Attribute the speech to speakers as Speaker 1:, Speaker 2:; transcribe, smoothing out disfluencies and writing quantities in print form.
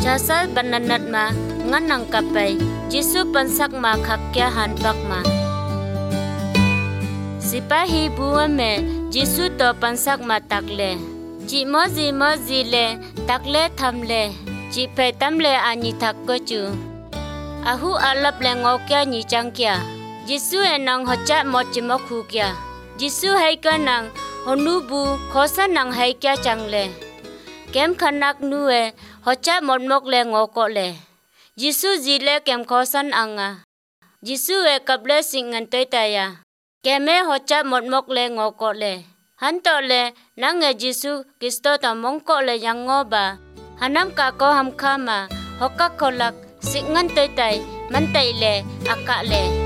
Speaker 1: Chasa bananat ma nganang kapay Jisu pansak ma khakya hanpak ma. Sipahi buwa me Jisu to pansak ma takle. Ji mozi le takle thamle. Ji pe tamle ani thak ko chu. Ahu alap le ngokya ni changkya. Jisu enang hocha mochi mokhu kya. Jisu hai ka nang honubu khosa nang hai kya changle. Kem khanak nuwe hocha monmok le ngoko le. Jisu zile kem khosan anga. Jisu e kable singan toitaya. Keme hocha monmok le ngoko le. Hanto le nange Jisu Kristo ta mongko le yango ba. Hanam ka ko ham khama hokak kolak singan toitai mantai le akak le.